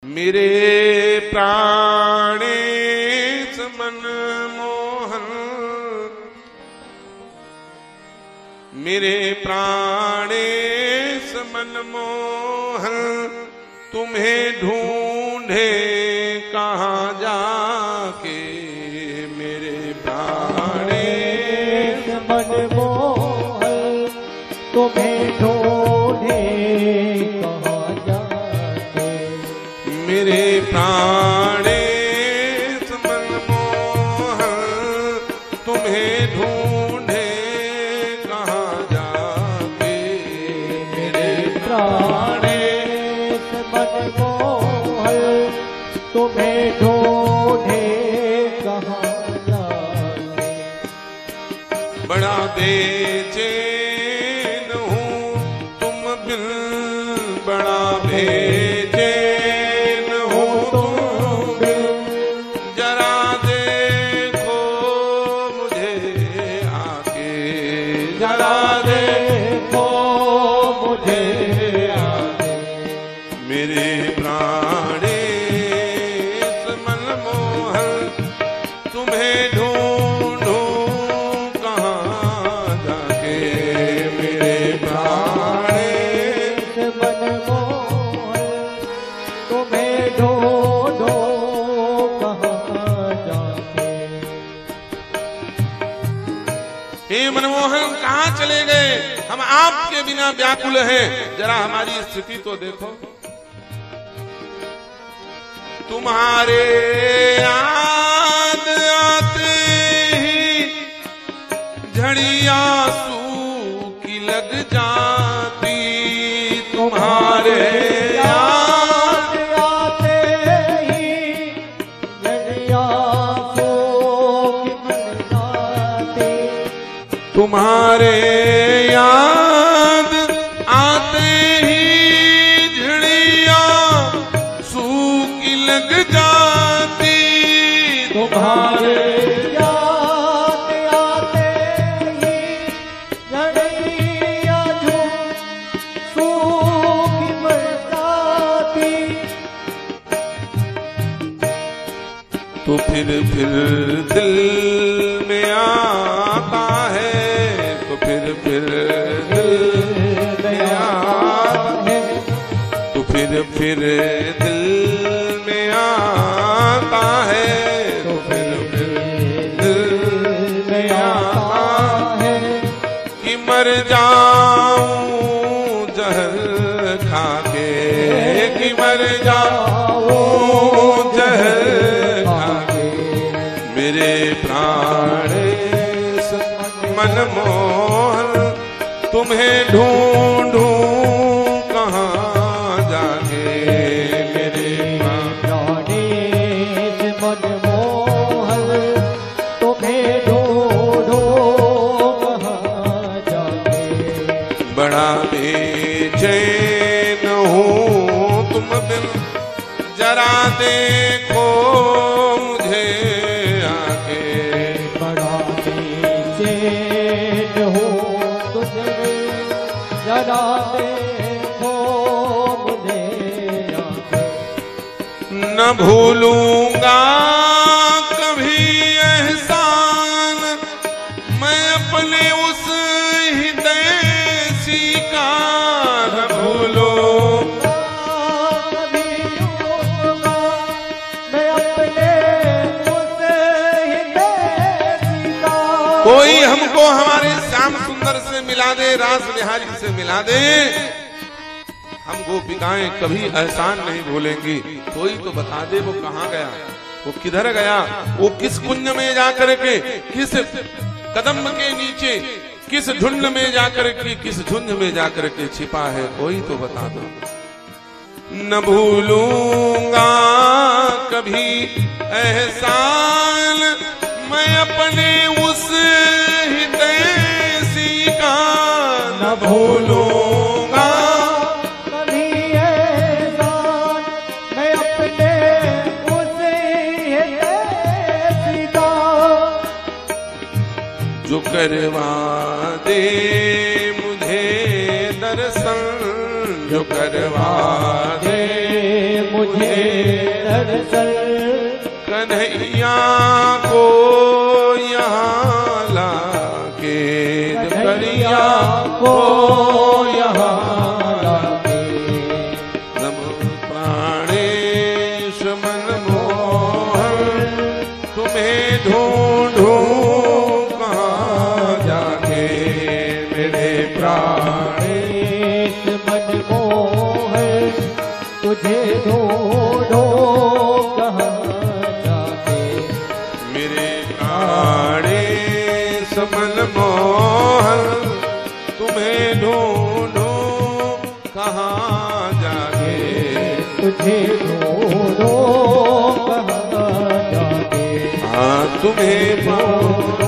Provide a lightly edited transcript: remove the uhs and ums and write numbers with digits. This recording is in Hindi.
मेरे प्राणेश मनमोहन, मेरे प्राणेश मनमोहन, तुम्हें ढूंढे कहाँ जाके। मेरे प्राणेश मनमोहन, तुम्हें ढूंढे कहाँ जाके। मेरे प्राणेश मनमोहन, तुम्हें ढूंढे कहाँ जाके। मेरे प्राणेश मनमोहन, तुम्हें ढूंढे कहाँ जाके। बड़ा बेचैन हूँ तुम बिन, बड़ा बेचैन हूँ तुम बिन। जरा देखो मुझे आके, जरा देखो मुझे आके। मेरे प्राणेश मनमोहन, तुम्हें ढूंढूं कहाँ जाके। मेरे प्राणेश मनमोहन, तुम्हें ढूंढो कहाँ जाके। हे मनमोहन, कहाँ चले गए? हम आपके बिना व्याकुल हैं। जरा हमारी स्थिति तो देखो। तुम्हारे याद आते ही झड़िया सूखी लग जाती। तुम्हारे याद आते ही झड़िया सूखी लग जाती। तुम्हारे याद आते ही झड़िया सूखी लग जाती। तुम्हारे याद आते ही झड़िया सूखी लग जाती। तो फिर दिल में आता है, तो फिर दिल में आता है। तो फिर दिल में आता है, तो फिर दिल में आता है कि मर जाऊं जहर खाके, कि मर जाऊं जहर खाके। मेरे प्राणेश मनमोहन, तुम्हें ढूंढूं कहाँ जाके। मेरे प्राणेश मनमोहन, तुम्हें ढूंढो कहाँ जाके। बड़ा बेचैन हूँ तुम बिन, जरा देखो मुझे आके। बड़ा बेचैन हो तुझे, जरा देखो मुझे आके। न भूलूंगा कभी एहसान मैं अपने उस हितैषी का। न भूलूंगा कभी होगा मैं अपने उस हितैषी का। कोई हमको हमारे श्याम सुंदर से मिला दे, रास बिहारी से मिला दे। हम गोपिकाएं कभी एहसान नहीं भूलेंगी। कोई तो बता दे वो कहाँ गया, वो किधर गया, वो किस कुंज में जाकर के, किस कदम के नीचे, किस झुंड में जाकर के, किस झुंड में जाकर के छिपा है। कोई तो बता दो। न भूलूंगा कभी एहसान मैं अपने उस हितैषी का। न भूलूंगा कभी एहसान मैं अपने उस हितैषी का। जो करवा दे मुझे दर्शन, जो करवा दे मुझे दर्शन कन्हैया को यहाँ लाके जो कन्हैया को यहाँ लाके नम प्राणेश मन मोहन तुम्हें ढूंढूं कहाँ जाके मेरे प्राणेश मन मोहन तुझे ढूंढो कहाँ जाके मेरे प्राणेश मन मोहन तुम्हें ढूंढूं कहाँ जाके तुझे ढूंढो कहाँ जाके हाँ तुम्हें पाऊं